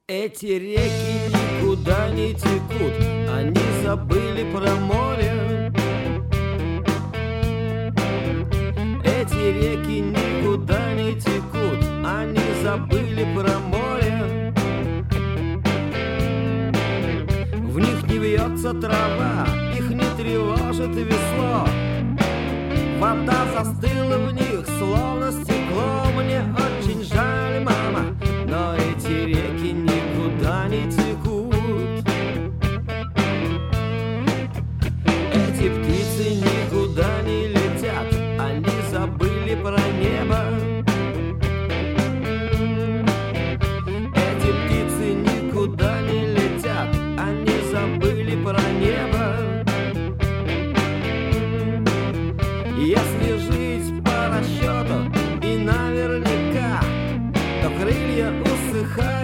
Эти реки никуда не текут, они забыли про море. Эти реки никуда не текут, они забыли про море. В них не вьется трава, их не тревожит весло. Вода застыла в них, словно стекло. Мне очень жаль, мама, но эти реки никуда не текут. Эти птицы никуда не летят, они забыли про небо. Эти птицы никуда не летят, они забыли про небо. Если жить по расчету и наверняка, то крылья усыхают.